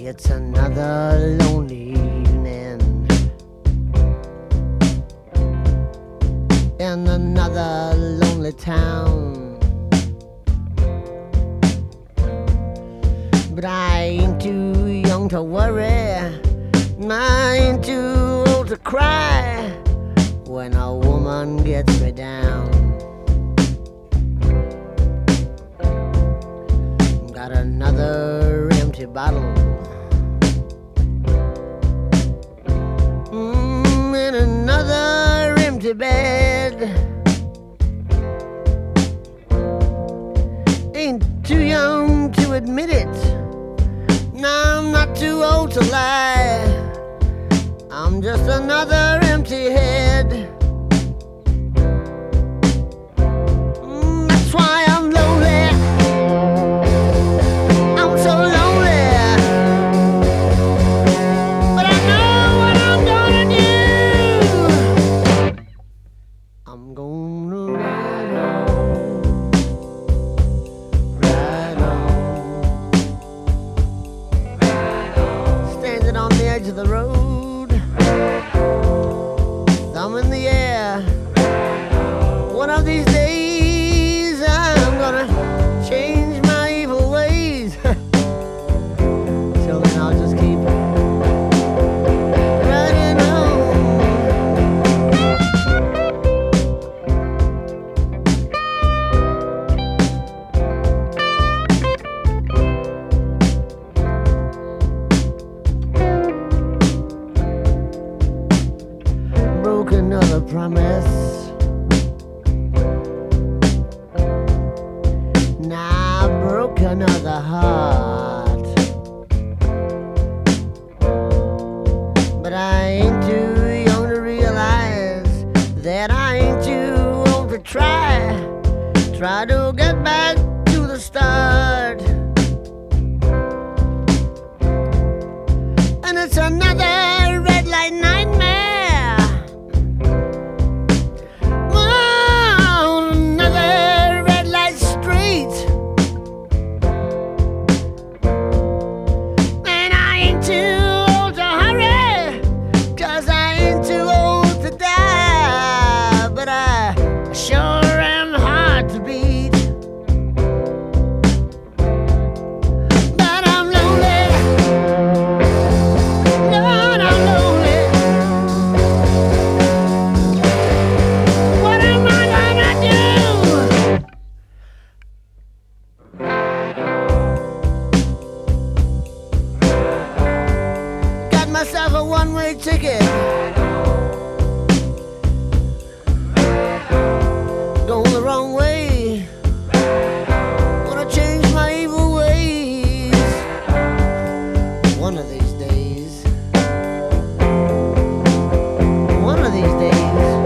It's another lonely evening in another lonely town. But I ain't too young to worry, and I ain't too old to cry when a woman gets me down. Got another empty bottle in another empty bed. Ain't too young to admit it, no, I'm not too old to lie. I'm just another empty head. That's why I'm lonely. I'm so lonely. But I know what I'm gonna do. I'm gonna ride on, standing on the edge of the road, thumb in the air. One of these days I'm gonna change my evil ways. Till then I'll just keep riding on. Broke another promise. Now I broke another heart. But I ain't too young to realize that I ain't too old to try to get back to the start. And it's another red light nightmare. Oh, another red light street. And I ain't too old to hurry, 'cause I ain't too old to die. But I sure am hard to beat. But I'm lonely. Lord, I'm lonely. What am I gonna do? Got myself a one-way ticket, going the wrong way. Wanna change my evil ways one of these days. One of these days.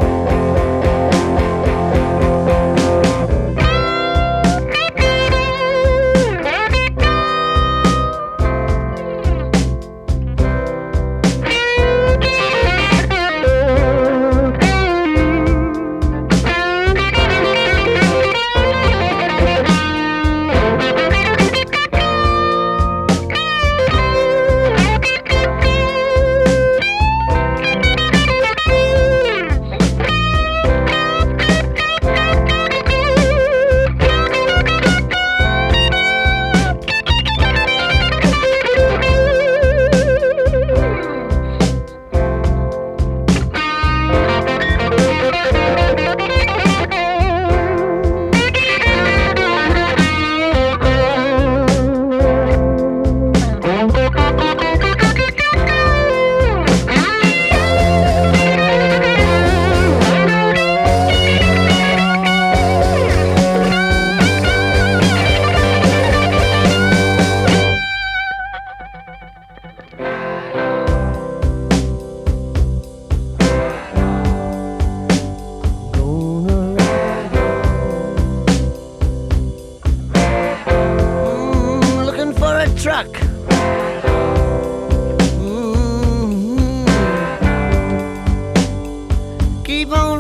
Truck. Keep on